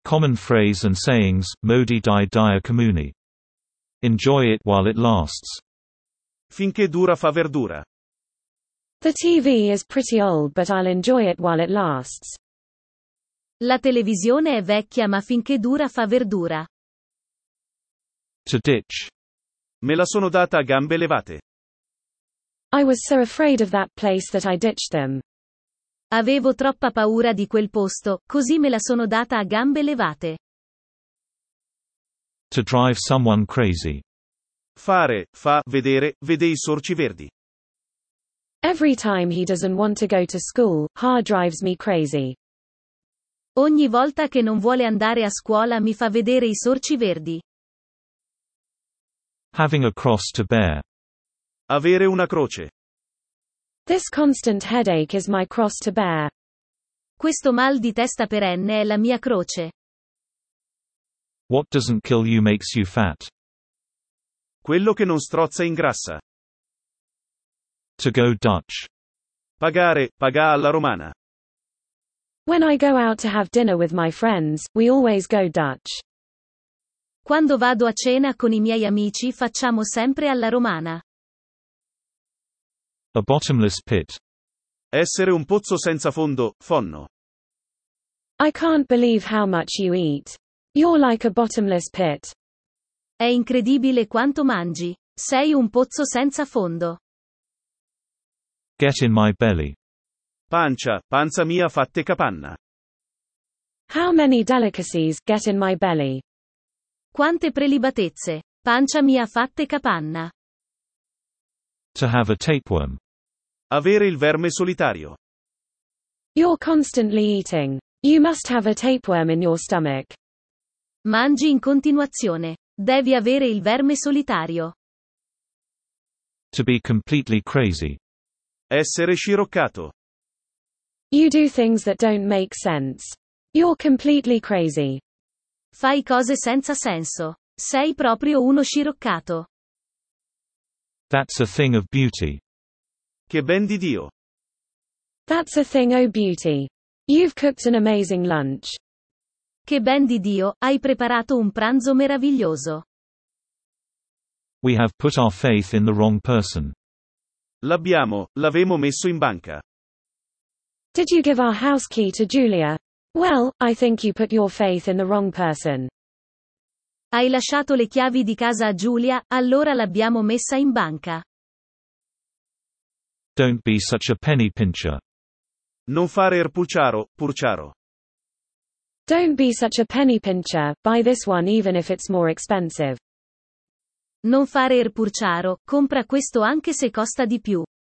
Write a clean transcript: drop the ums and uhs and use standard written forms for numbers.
Common phrase and sayings, modi di dia comuni. Enjoy it while it lasts. Finché dura fa verdura. The TV is pretty old but I'll enjoy it while it lasts. La televisione è vecchia ma finché dura fa verdura. To ditch. Me la sono data a gambe levate. I was so afraid of that place that I ditched them. Avevo troppa paura di quel posto, così me la sono data a gambe levate. To drive someone crazy. Vedere, vede i sorci verdi. Every time he doesn't want to go to school, drives me crazy. Ogni volta che non vuole andare a scuola mi fa vedere i sorci verdi. Having a cross to bear. Avere una croce. This constant headache is my cross to bear. Questo mal di testa perenne è la mia croce. What doesn't kill you makes you fat. Quello che non strozza ingrassa. To go Dutch. Paga alla romana. When I go out to have dinner with my friends, we always go Dutch. Quando vado a cena con i miei amici facciamo sempre alla romana. A bottomless pit. Essere un pozzo senza fondo, fonno. I can't believe how much you eat. You're like a bottomless pit. È incredibile quanto mangi. Sei un pozzo senza fondo. Get in my belly. Panza mia fatte capanna. How many delicacies get in my belly? Quante prelibatezze. Pancia mia fatte capanna. To have a tapeworm. Avere il verme solitario. You're constantly eating. You must have a tapeworm in your stomach. Mangi in continuazione. Devi avere il verme solitario. To be completely crazy. Essere sciroccato. You do things that don't make sense. You're completely crazy. Fai cose senza senso. Sei proprio uno sciroccato. That's a thing of beauty. Che ben di Dio. That's a thing, oh beauty. You've cooked an amazing lunch. Che ben di Dio, hai preparato un pranzo meraviglioso. We have put our faith in the wrong person. L'avemo messo in banca. Did you give our house key to Julia? Well, I think you put your faith in the wrong person. Hai lasciato le chiavi di casa a Giulia, allora l'abbiamo messa in banca. Don't be such a penny pincher. Non fare purciaro. Don't be such a penny pincher, buy this one even if it's more expensive. Non fare purciaro, compra questo anche se costa di più.